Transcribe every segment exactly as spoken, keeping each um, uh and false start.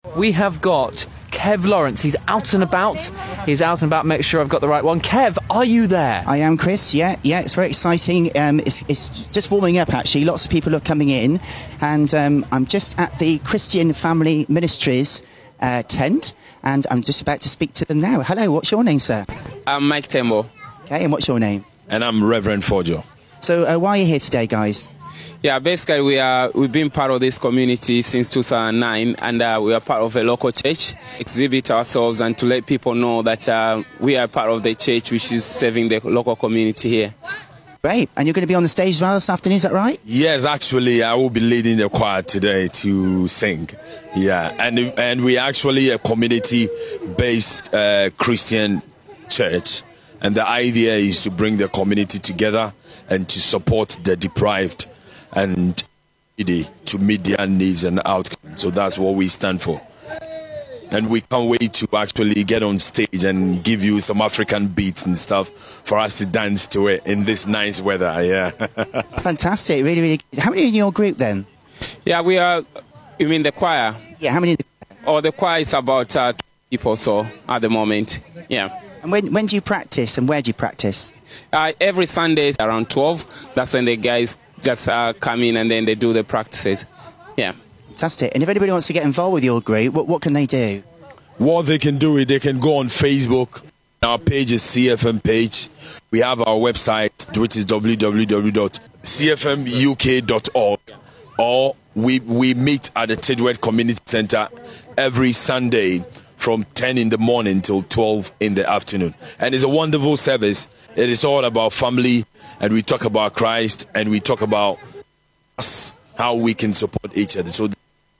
We have got Kev Lawrence. He's out and about. He's out and about. Make sure I've got the right one. Kev, are you there? I am, Chris. Yeah, yeah. It's very exciting. Um, it's, it's just warming up, actually. Lots of people are coming in, and um, I'm just at the Christian Family Ministries uh, tent, and I'm just about to speak to them now. Hello. What's your name, sir? I'm Mike Tembo. Okay, and what's your name? And I'm Reverend Forjo. So, uh, why are you here today, guys? Yeah, basically we are we've been part of this community since two thousand nine, and uh, we are part of a local church. Exhibit ourselves and to let people know that uh, we are part of the church which is serving the local community here. Great, and you're going to be on the stage as well this afternoon, is that right? Yes, actually, I will be leading the choir today to sing. Yeah, and and we actually a community-based uh, Christian church, and the idea is to bring the community together and to support the deprived and to meet their needs and outcomes. So that's what we stand for. And we can't wait to actually get on stage and give you some African beats and stuff for us to dance to it in this nice weather. Yeah. Fantastic. Really, really good. How many are in your group then? Yeah, we are, you mean the choir? Yeah, how many? Oh, the choir is about uh, people so at the moment. Yeah. And when, when do you practice and where do you practice? Uh, every Sunday around twelve. That's when the guys just uh, come in and then they do the practices. Yeah. Fantastic. And if anybody wants to get involved with your group, what, what can they do? What they can do is they can go on Facebook. Our page is C F M page. We have our website, which is w w w dot c f m u k dot org. Or we, we meet at the Tidworth Community Centre every Sunday from ten in the morning till twelve in the afternoon. And it's a wonderful service. It is all about family, and we talk about Christ, and we talk about us, how we can support each other. So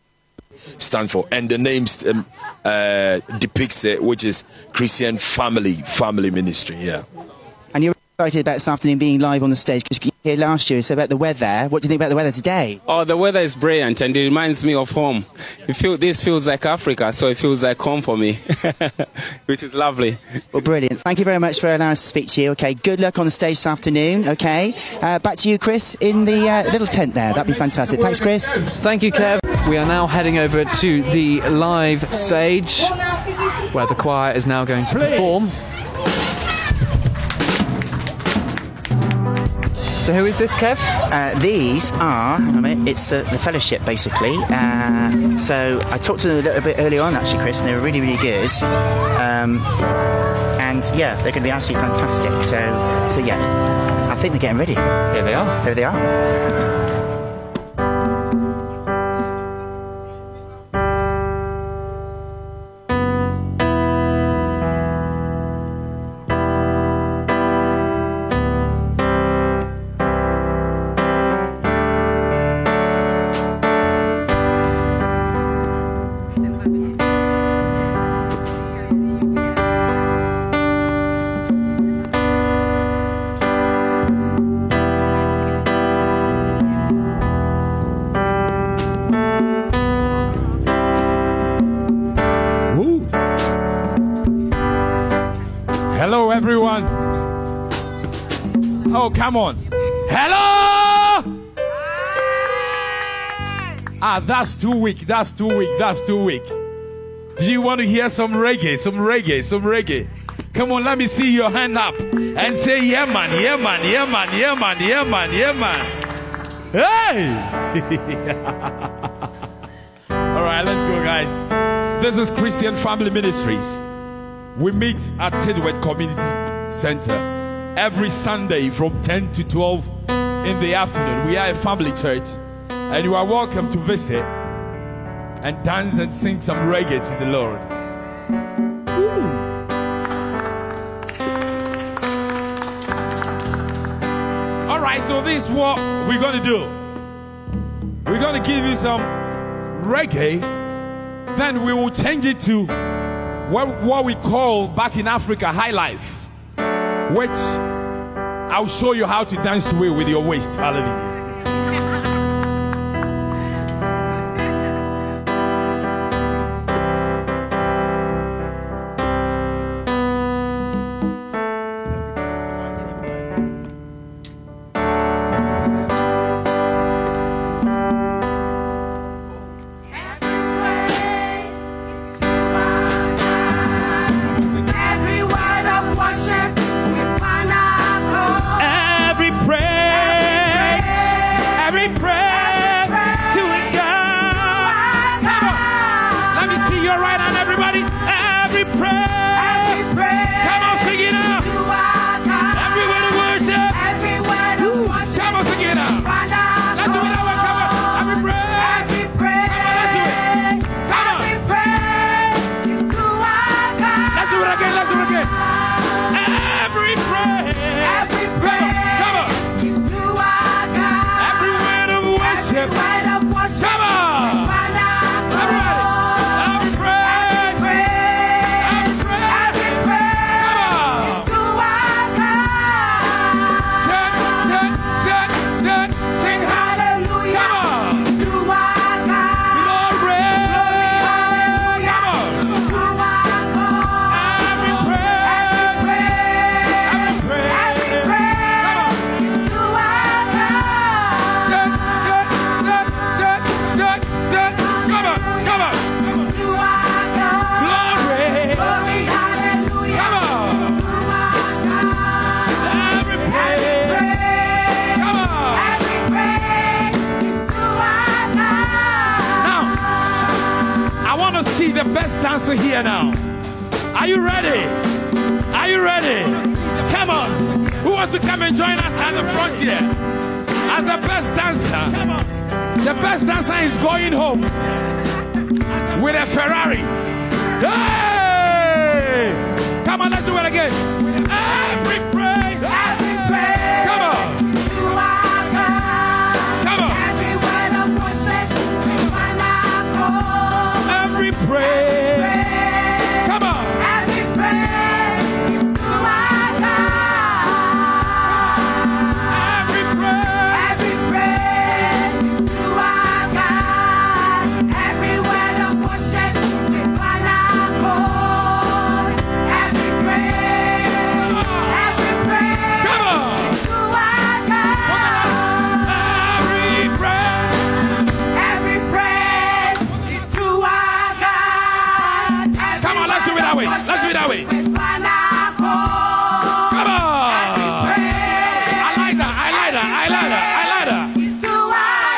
stand for, and the name um, uh, depicts it, which is Christian Family Family Ministry. Yeah. And you're excited about this afternoon being live on the stage because you were here last year. So about the weather, what do you think about the weather today? Oh, the weather is brilliant, and it reminds me of home. You feel this feels like Africa, so it feels like home for me, which is lovely. Well, brilliant. Thank you very much for allowing us to speak to you. Okay, good luck on the stage this afternoon. Okay, uh, back to you, Chris, in the uh, little tent there. That'd be fantastic. Thanks, Chris. Thank you, Kev. We are now heading over to the live stage where the choir is now going to perform. So who is this, Kev? Uh, these are, hang on a minute, it's uh, the fellowship, basically. Uh, so I talked to them a little bit early on, actually, Chris, and they were really, really good. Um, and, yeah, they're going to be absolutely fantastic. So, so, yeah, I think they're getting ready. Here they are. Here they are. Hello, everyone. Oh, come on. Hello! Ah, that's too weak. That's too weak. That's too weak. Do you want to hear some reggae? Some reggae. Some reggae. Come on, let me see your hand up and say, yeah, man, yeah, man, yeah, man, yeah, man, yeah, man, yeah, man. Hey! All right, let's go, guys. This is Christian Family Ministries. We meet at Tidworth Community Center every Sunday from ten to twelve in the afternoon. We are a family church, and you are welcome to visit and dance and sing some reggae to the Lord. Woo. All right, so this is what we're going to do. We're going to give you some reggae, then we will change it to what, what we call back in Africa high life, which I'll show you how to dance to it with your waist. Hallelujah. want to see the best dancer here now. Are you ready? Are you ready? Come on. Who wants to come and join us at the front here? As the best dancer. The best dancer is going home with a Ferrari. Hey! Come on, let's do it again. Every praise. Every praise. Come on. Come on. Every word of worship. Every praise. Come on. Every praise to our God. Every praise. Every praise to our God. Every word of worship with one accord. Every praise. Every praise. Come on. To our God. Every praise. Every praise is to our God. Come on, let's do it that way. Let's do it that way. Come on. I like that. I like that. I like that. I like that. It's to our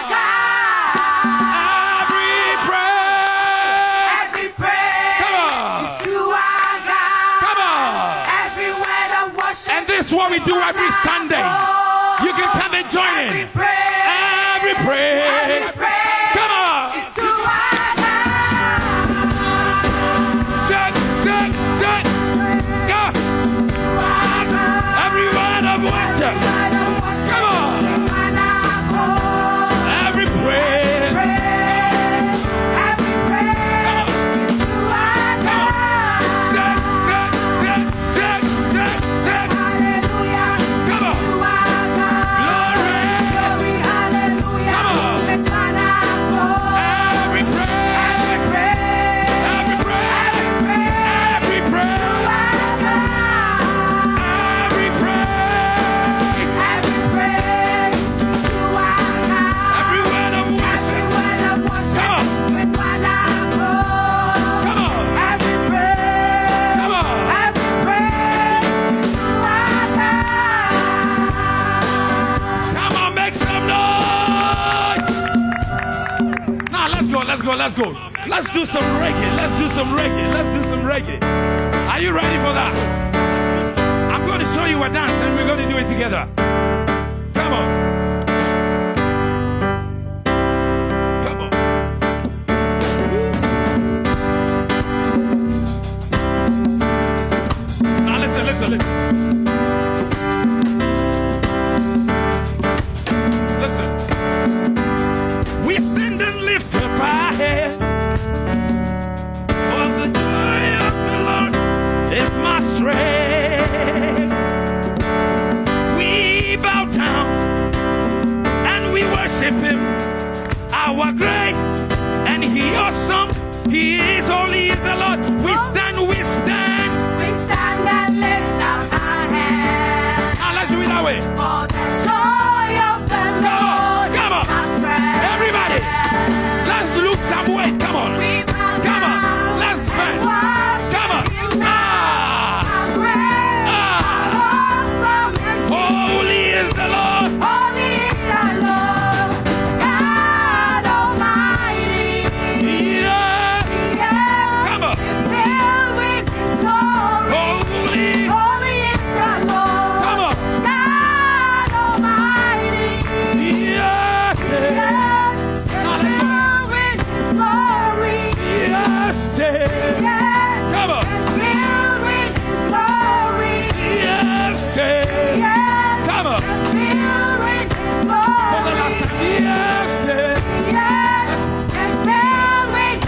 God. Every praise. Every praise. Come on. It's to our God. Come on. Every word of worship. And this is what we do every Sunday. You can come and join in. Every praise. Every praise. Every praise. Come on. It's to our God. Shut, shut, shut. Go. Every word of worship. Come on. Every praise. Every praise. Shut, shut, shut, shut, shut, shut. Come on. Glory. Come on. Every praise. Every praise. Every praise. Every praise. Every word of worship. Come on. Come on. Come on. Come on, make some noise. Now let's go, let's go, let's go. Let's do some reggae. Let's do some reggae. Let's do some reggae. Are you ready for that? I'm going to show you a dance and we're going to do it together. Come on. Come on. Now listen, listen, listen. Listen. We stand and lift up our heads. For the joy of the Lord is my strength. We bow down and we worship Him, our great and He awesome. He is holy, is the Lord. We stand, we stand. We stand and lift up our hands. Now let's do it that way. For the joy of the Lord Come on, is our strength. everybody. Let's lose some weight. Come on. We bow Come on. down Let's and spend. worship Come on. Him now. Ah. How great, Ah. how awesome is He. Holy is the Lord. Holy is the Lord, God Almighty. Yeah. Yes, Come on. is filled with His glory. Holy. Holy is the Lord, Come on. God Almighty. Yes. Yes, is filled with His glory. Yes. Yes, Come on. is filled with His glory. Yes. Yes, Come on. is filled with His For the last glory. time. Yes. Yes, is filled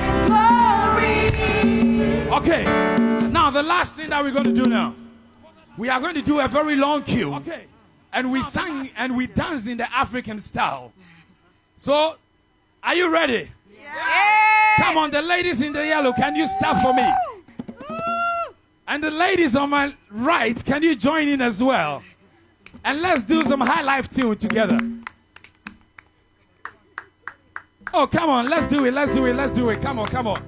with His glory. Okay. Now the last thing that we're going to do now. We are going to do a very long queue. Okay. And we sang and we danced in the African style. So, are you ready? Come on, the ladies in the yellow, can you start for me? And the ladies on my right, can you join in as well? And let's do some high life tune together. Oh, come on, let's do it, let's do it, let's do it. Come on, come on.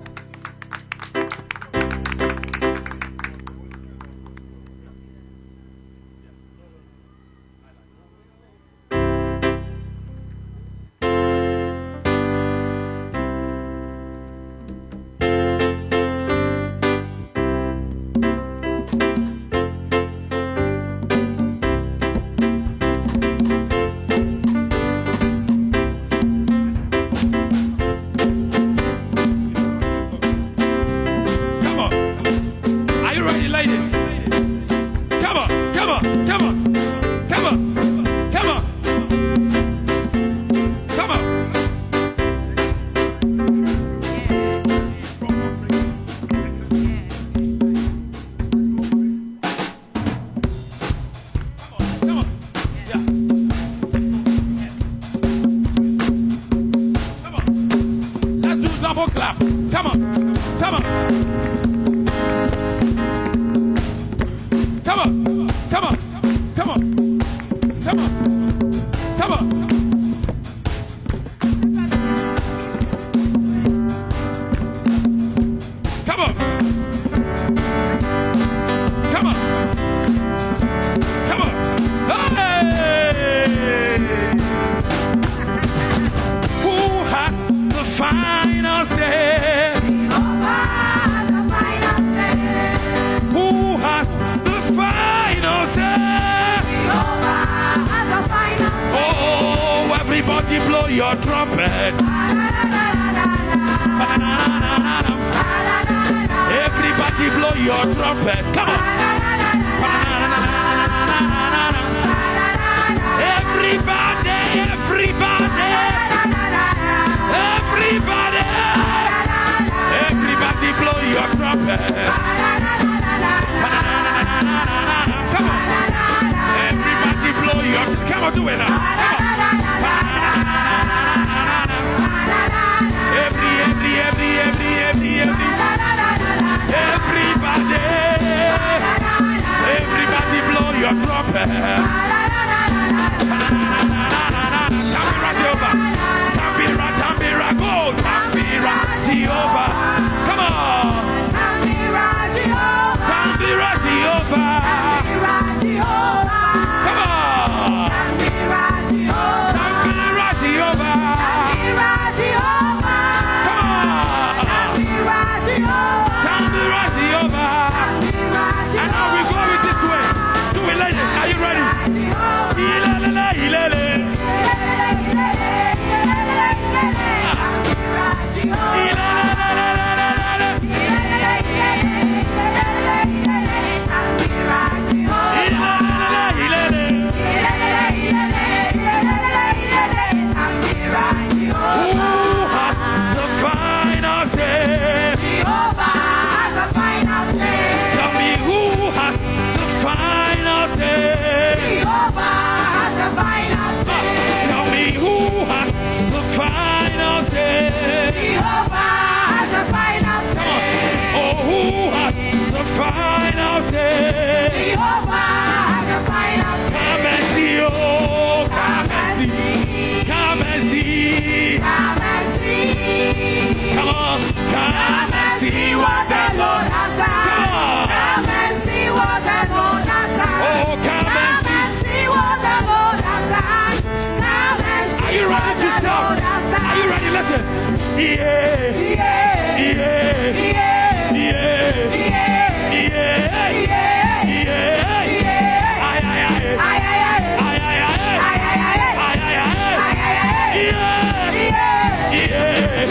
ladies. Come on, come on, come on, come on, come on, come on. Come on, yeah. Come on. Let's do double clap. Come on, come on. Come on, come on, come on, come on, come on. Come on. Come on. Come on. Hey! Who has the final say? Who has the final say? Oh, everybody blow your trumpet. Everybody blow your trumpet. Come on. Everybody, everybody. Everybody. Everybody blow your trumpet. Come on. Everybody blow your come on, do it now. Come on. Every, every, every, every, every, every. Everybody. Everybody blow your trumpet. Tambira Jehovah. Tambira, Tambira, go. Tambira Jehovah. Come on. Tambira Jehovah. Tambira Jehovah. Come on. Tambira Jehovah. Tambira Jehovah. Come on. Tambira Jehovah. And now we go it this way. Do it like this. Are you ready? Ilele, ilele. Come on, come and see what the Lord has done. Come and see what the Lord has done. Oh, come and see what the Lord has done. Come and see. Are you ready to shout? Are you ready? Listen. Yeah, yeah, yeah, yeah, yeah, yeah, yeah, yeah. Ay, ay, ay, ay, ay, ay, ay, ay, ay, ay, yeah, yeah,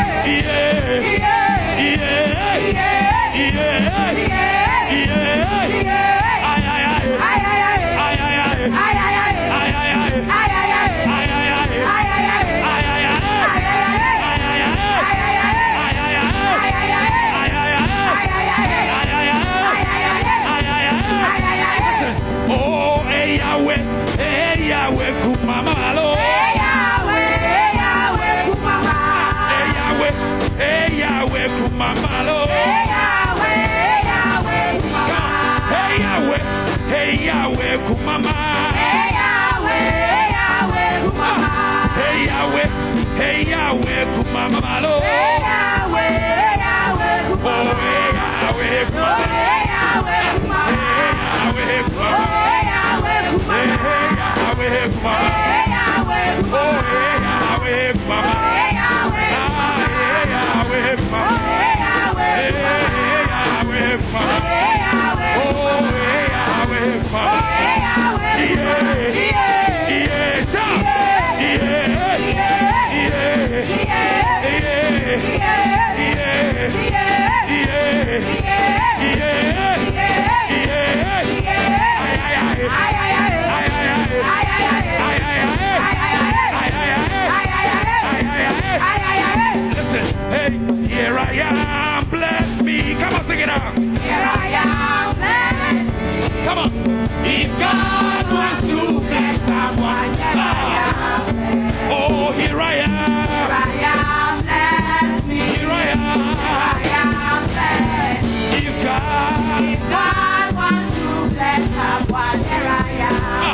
Hey Yahweh, Kumama. Hey Yahweh, hey Yahweh, Kumama. Hey Yahweh, hey Yahweh, Kumama. Hey Yahweh, hey Yahweh, Kumama. Oh, hey Yahweh, Kumama. Hey Yahweh, Kumama. Hey Yahweh, Kumama. Hey Yahweh, Kumama. Hey Yahweh, Kumama. Hey Yahweh, Kumama. Oh, hey Yahweh, Kumama. Hey Yahweh, Kumama. Hey Yahweh, Kumama. Hey Yahweh, Kumama. Hey Yahweh, Kumama. Oh, yeah, sing it out. Here I am, bless me. Come on. If God wants to bless someone, Here I am, bless. oh, here I am. Here I am, bless me. Here I am. I am blessed. If God, If God wants to bless someone, here I am.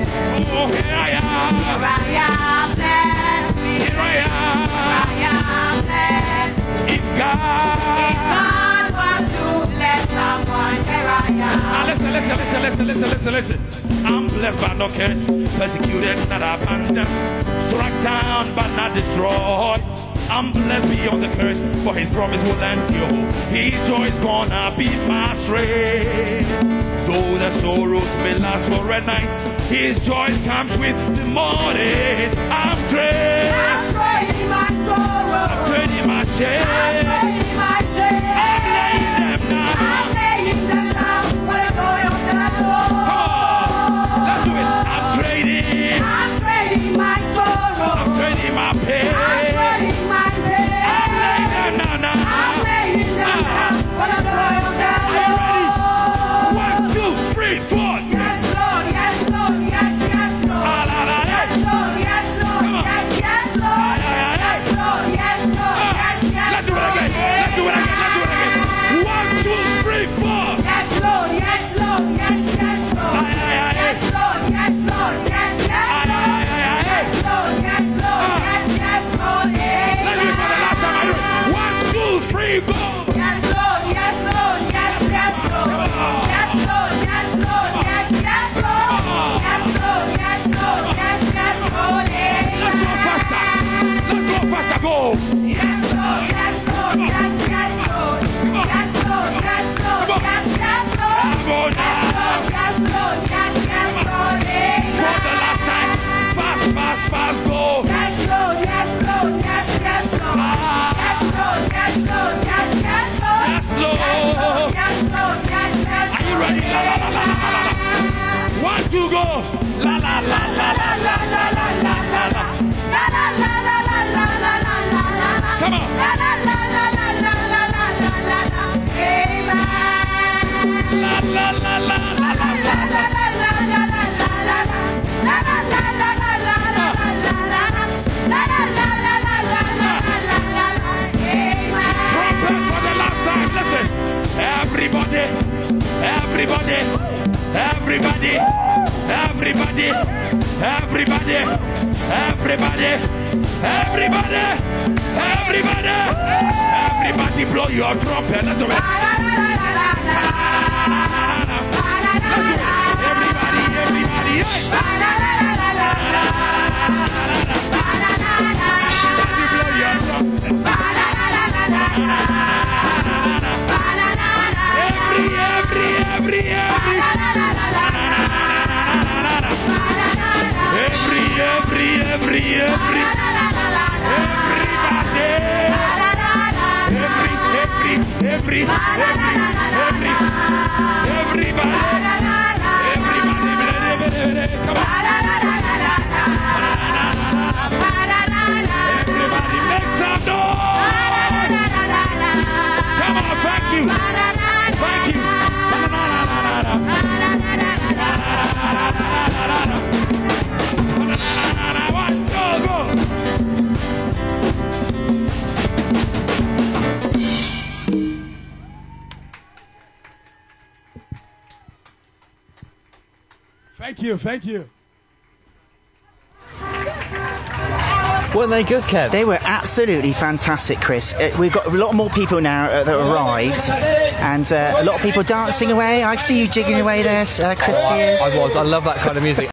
oh, here I am. Here I am, bless me. Here I am. I am blessed. If God. If God wants to bless someone, here I Now am. listen, listen, listen, listen, listen, listen, listen. I'm blessed but not cursed, persecuted, not abandoned, struck down but not destroyed. I'm blessed beyond the curse, for his promise will endure. His joy is gonna be my strength. Though the sorrows may last for a night, his joy comes with the morning. I'm great. I'm trading my sorrow. I'm trading my shame. I'm trading my shame. I'm laying them down. I'm laying them down for the joy of the Lord. Let's do it. I'm trading. I'm trading my sorrow. I'm trading my pain. I'm trading my pain. I'm laying them down now. I'm laying them down for the joy of the Are you ready? Lord. One, two, three, four. Yes, Lord. Yes, Lord. Yes, yes, Lord. Ah, la, la, Yes, Lord. Yes, Lord. Come on. Yes, yes, Lord. Ah, ah, ah, Yes, Lord. Yes, Lord. Ah, Yes, yes, let's do it Lord. again. Let's do it again. Let's do it again. One, two, three, four. Yes, Lord. Yes, Lord. Yes, yes, Lord. Ah, ah, ah, Yes, Lord. Yes, Lord. Yes, yes, Ah, Lord. ah, ah, ah, Yes, Lord. Yes, Lord. Ah. Yes, yes, Lord. Let's do it for the last time. Are you ready? One, two, three, go. Yes, Lord. Yes, Lord. Yes, yes, Lord. Yes, Lord. Yes, Lord. Yes, yes, Lord. Yes, Lord. Yes, Lord. Yes, yes, Lord. Let's go faster. Let's go faster. Go. Yes, Lord. Yes, Lord. Yes, yes, Lord. Yes, Lord. Yes, Lord. Yes, yes, Lord. Come on Yes, now. Lord. Yes, Lord. Yes, yes, Lord. For the last time. Fast, fast, fast, go. Yes, Lord. Yes, Lord. Yes, yes, Lord. Ah. Yes, Lord. Yes, Lord. Yes, yes, Lord. Yes, Lord. Yes, Lord. Yes, yes, Are you ready? La, la, la, la, la, la, la. One, two, go. La, la, la, la, la, la, la, la, la, la, la. Come on. La, la, la, la, la, la, la, Trumpet for the last time. Listen. Everybody, everybody, everybody, everybody, everybody, everybody, everybody, everybody, everybody blow your trumpet. Let's do it. Everybody, everybody. Everybody blow your trumpet. Every, every, every, every. Every, every, every, every. Everybody. Every, every, every, every, every. Everybody. Everybody. Come on. Everybody make some noise. Come on, thank you. Thank you. One, go, go. Thank you, thank you. Weren't they good, Kev? They were absolutely fantastic, Chris. Uh, we've got a lot more people now uh, that arrived, and uh, a lot of people dancing away. I see you jigging away there, uh, Chris Spears. I was. I love that kind of music.